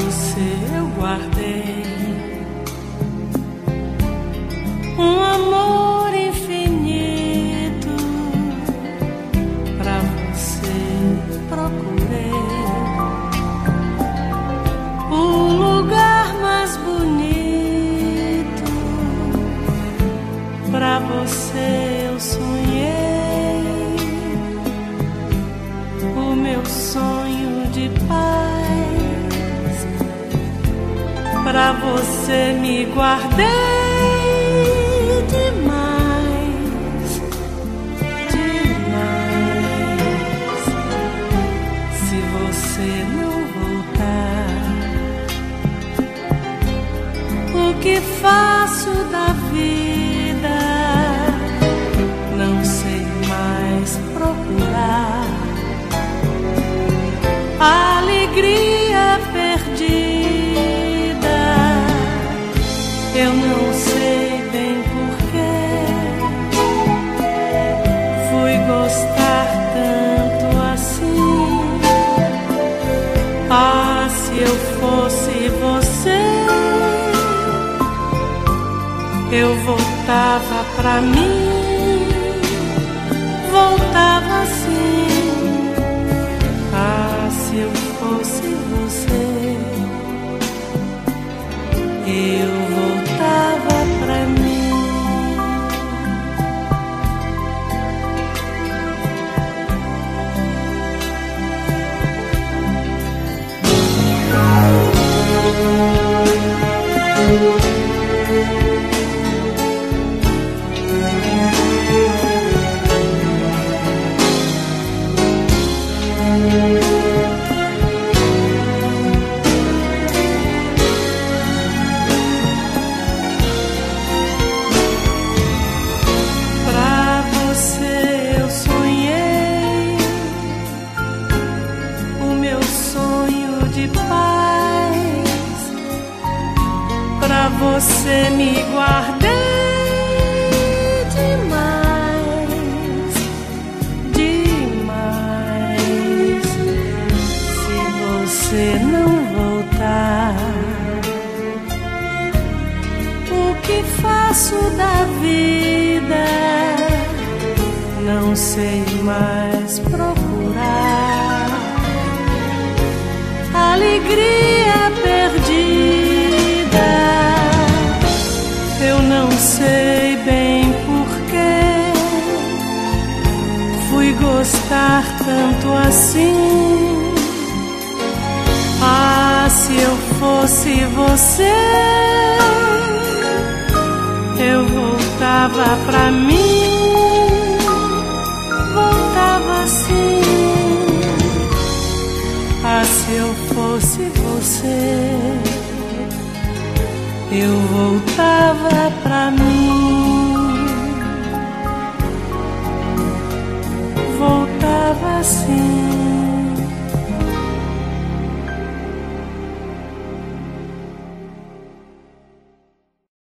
você eu guardei um amor infinito, pra você procurei o lugar mais bonito, pra você eu sonhei o meu sonho de paz, pra você me guardei demais, demais. Se você não voltar, o que faço da vida? Não sei mais procurar a alegria perdida. Eu não sei bem porquê fui gostar tanto assim. Ah, se eu fosse você, eu voltava pra mim, voltava assim. Ah, se eu fosse você, eu voltava pra mim. Pra você me guardei demais, demais. Se você não voltar, o que faço da vida? Não sei mais procurar alegria perdida. Eu não sei bem porquê fui gostar tanto assim. Ah, se eu fosse você, eu voltava pra mim, voltava assim. Ah, se eu fosse você, eu voltava pra mim, voltava assim.